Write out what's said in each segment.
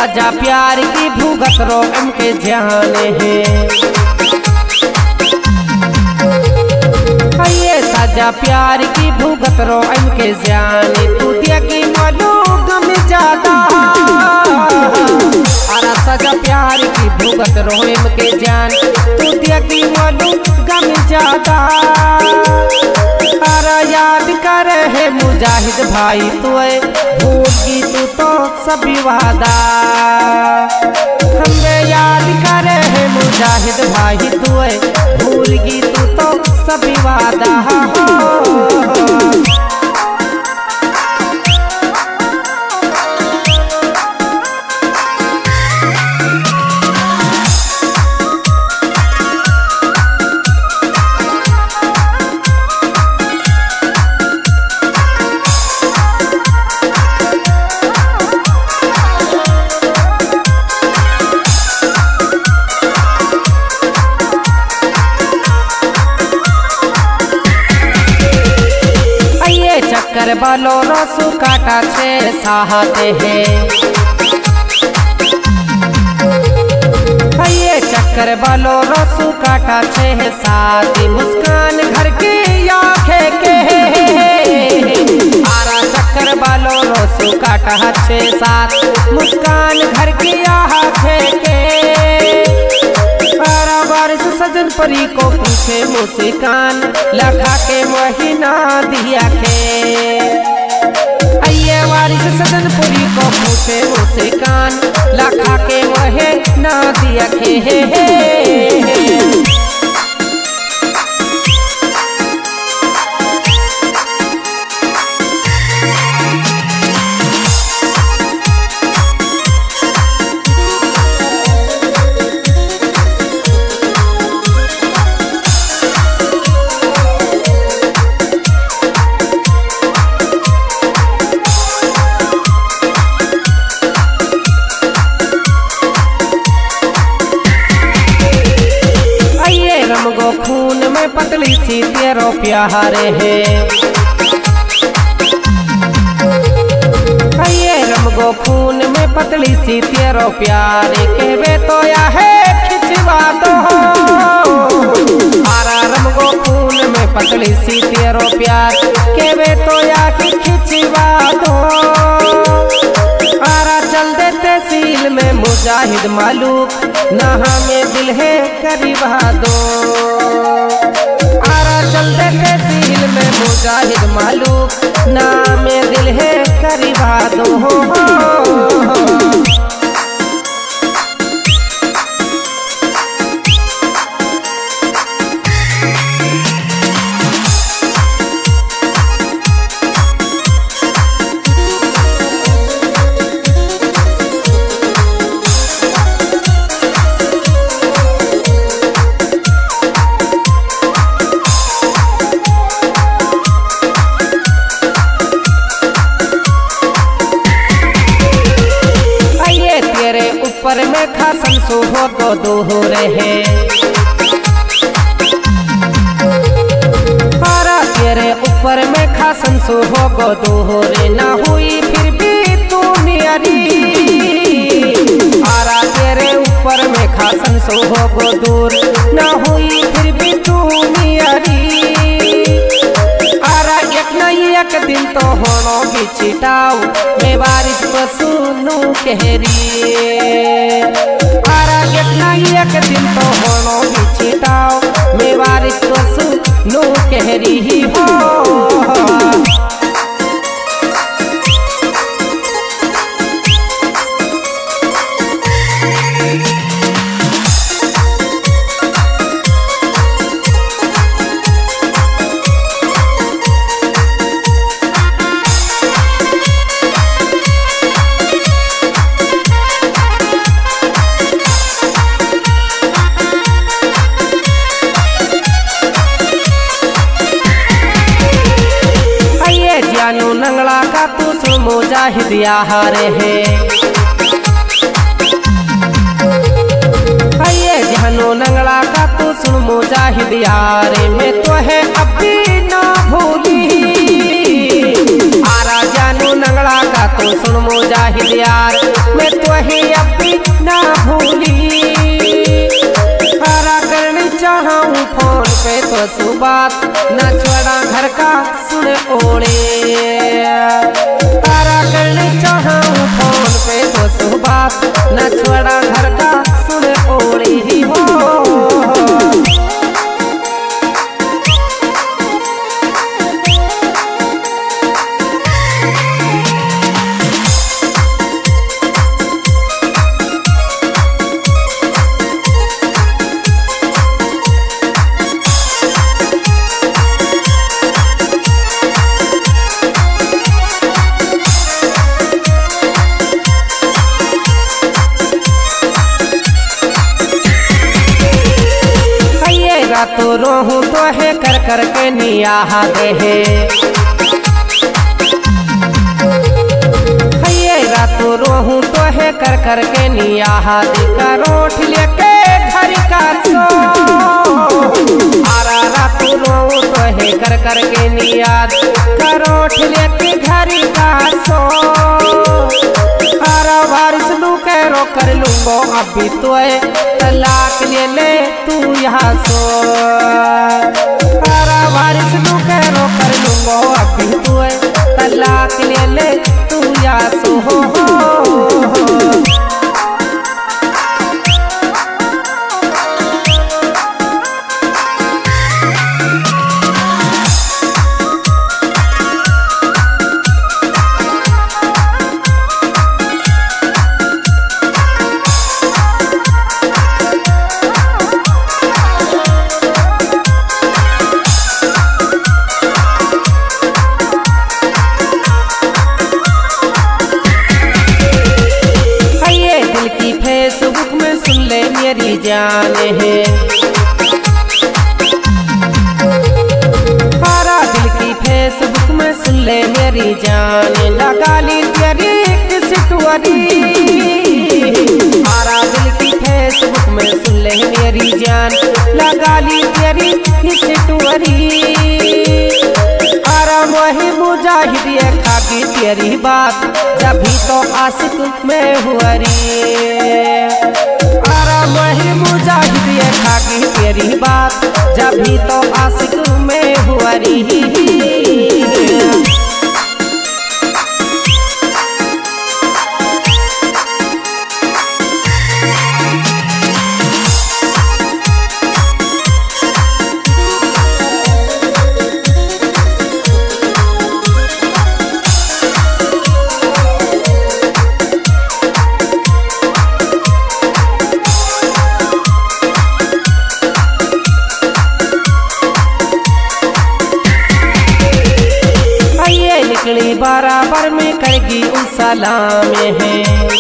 सजा प्यार की भुगत रो इनके जान है। ये सजा प्यार की भुगत रो इनके जान तू दिया की मालूम गम ज्यादा। अरे सजा प्यार की भुगत रो इनके जान तू दिया की मालूम गम ज्यादा। अरे याद कर है मुजाहिद भाई तुए भूलगी तू तो सभी वादा। हमें याद कर है मुजाहिद भाई तुए भूलगी तू तो सभी वादा। चक्कर बालो रसू काटा छे साहते हैं। ये चक्कर बालो रसू काटा छे साथी मुस्कान घर के आंखें के। आरा चक्कर बालो रसू काटा छे साथ मुस्कान घर की आंखें के। बारिश सजन परी को पूछे मुस्कान लखा के महीना दिया के। ये बारिश सजन परी को पूछे मुस्कान लखा के महीना दिया के। रमगो खून में पतली सी तेरो प्यार है। ये रमगो खून में पतली सी तेरो प्यार कहवे तो या है खिंचवा दो। आरा रमगो खून में पतली सी तेरो प्यार कहवे तो या खिंचवा दो। आरा चल दे तहसील में मुजाहिद मालूक नहा में दिल है करीबा दो। आरा चल दे तहसील में मुजाहिद मालूक ना में दिल है करीबा दो। ऊपर में खासन सुहो तो दोहरे है। पारा तेरे ऊपर में खासन सुहो को दोहरे ना हुई फिर भी तू मेरी। आरा तेरे ऊपर में खासन सुहो को दूर ना हुई फिर भी तू मेरी। आरा एक न एक दिन तो होनो बिछटाओ मैं बारिश तो सुनू कहरी। आरा एक न एक दिन तो होनो बिछटाओ मैं बारिश तो सुनू कहरी हो। नंगला का तू सुन मुजाहिद यारे है। ये जहनो नंगला का तू सुन मुजाहिद यारे में तो है अभी ना भूली। आरा जानू नंगला का तो सुन मुजाहिद यार, मैं तो ही अब भी ना भूली। हरा करनी चाहूँ फोन पे तो सुबात, ना छोड़ा घर का सुन ओले। हरा करनी चाहूँ फोन पे तो सुबात, ना छोड़ा घर का सुन ओले ही हो। तो रोहू तो है कर कर के नियाह दे है, तो रोहू तो है कर कर के नियाह दे। करोठ लेके घर का सो आरा रात रोहू तो है कर कर के नियाद, करोठ लेके घर का सो। आरा वारिस लू करो कर लूंगो अभी तो तलाक ले तू यहाँ सो। आरा वारिस लू करो कर लूंगो अभी तो तलाक ले तू यहाँ सो हो। फेसबुक में सुन ले मेरी जान है, हरा दिल की फेसबुक में सुन ले मेरी जान। लगा ली तेरी किसटुअरी, हरा दिल की फेसबुक में सुन ले मेरी जान। लगा ली तेरी किसटुअरी, हरा वही मुजाहिद ये खाकी तेरी बात, जभी तो आशिक में हुआ री। आरा वही मुजाहिद ये खाकी तेरी बात, जभी तो आशिक में हुआ री। निकली बराबर में करेगी उन सलाम है,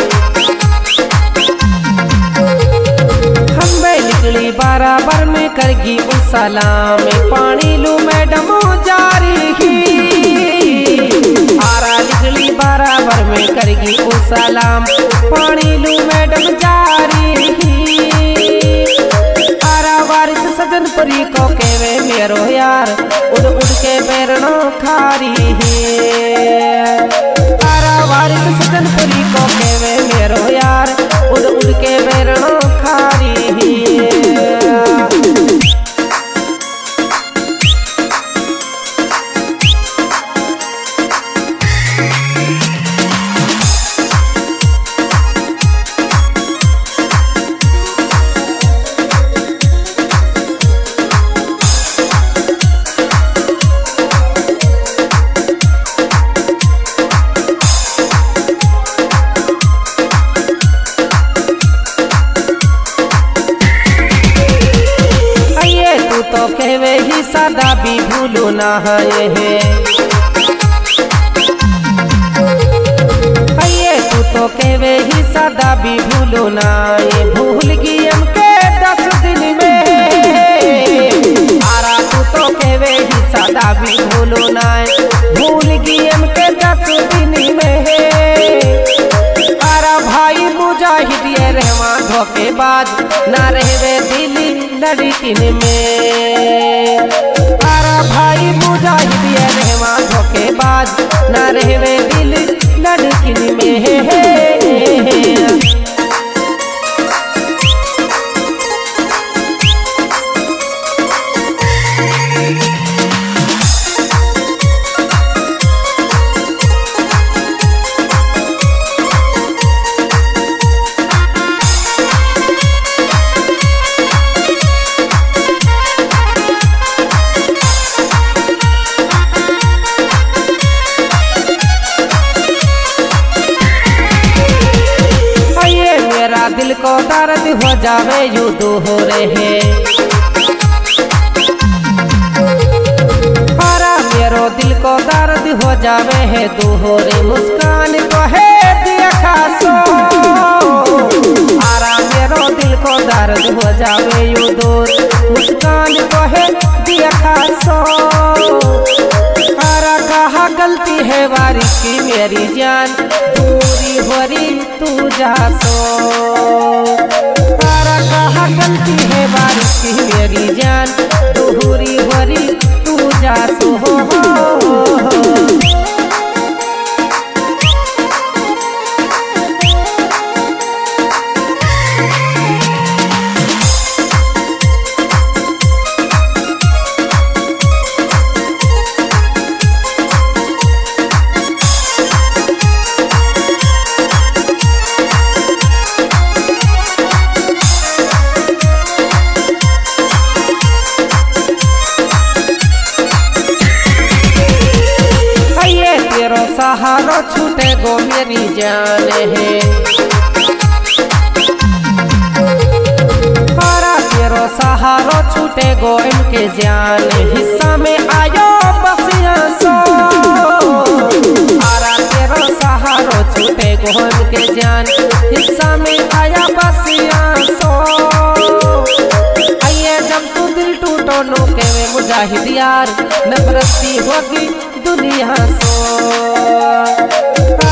हम निकली बराबर में करेगी उन सलाम। पानी लू मैडम जारी ही, आरा निकली बराबर में करेगी उन सलाम। पानी लू मैडम जारी ही, आरा वारिस सजन परी को केवे मेरो यार, उड़ उड़ के बैरनो खारी है। आरा वारिस सजन परी को केवे मेरो यार, उड़ उड़ के बैरनो खारी है। तो कहवे ही सदा भी भूलो ना है, तू तो कहवे ही सदा भी भूलो ना। भूल गई हमके 10 दिन में, आरा तू तो कहवे ही सदा भी भूलो ना। भूल गई हमके 10 दिन में, आरा भाई मुजाहिद ये रहवा धोखेबाज, ना रहवे दिली लड़किन में। आरा भाई मुजाहिद ये रहवा धोखेबाज, ना रहवे दिल लड़किन में है। दिल को दर्द हो जावे यू हो रहे हरा मेरो दिल को दर्द हो जावे है रे मुस्कान को है देखा सो हरा मेरो दिल को दर्द हो जावे यू दूर मुस्कान को है देखा सो हरा कहा गलती है बारिश की मेरी जान दूरी हो रही तू जा सो तारा कहा गलती है बारिश की मेरी जान दूरी हो रही तू जा सो सहारा छूटे गो मेरी जान है हरा तेरो सहारा छूटे गो इनके जान हिस्सा में आयो बसिया सो हरा तेरो सहारा छूटे गो इनके जान हिस्सा में आया बसिया सो आइए जब तू दिल टूटो नो के वे मुजाहिद यार नफरती होगी दुनिया सो